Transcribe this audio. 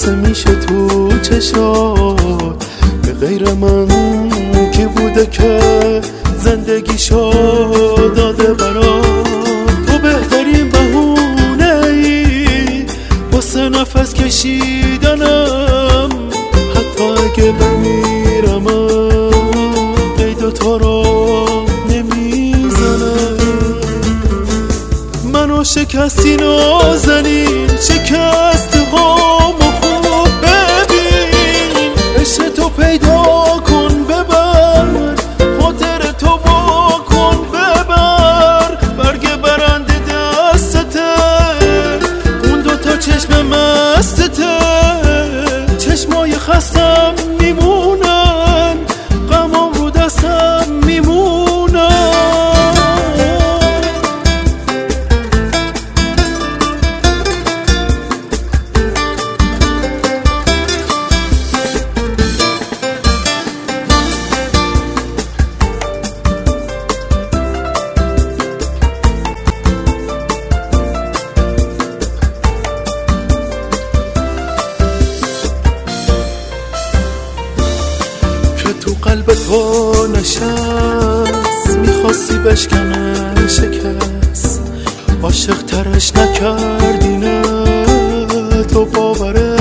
خلاصه میشه تو چشات. به غیر من کی بوده که زندگیشو داده برات؟ تو بهترین بهونه ای واسه نفس کشیدنم، حتی اگه بمیرم قید تو رو نمیزنم. منو شکستی نازنین، شکست هامو خوب ببین، عشق تو پیدا کن ببر، خاطر تو وا کن ببر، برگ برنده دستته، اون دوتا چشم مستته، چشمای خستم میمونن، غمام رو دستم میمونن. تو قلب تو نشست، میخواستی بشکنه شکست، عاشق ترش نکردی نه تو باورت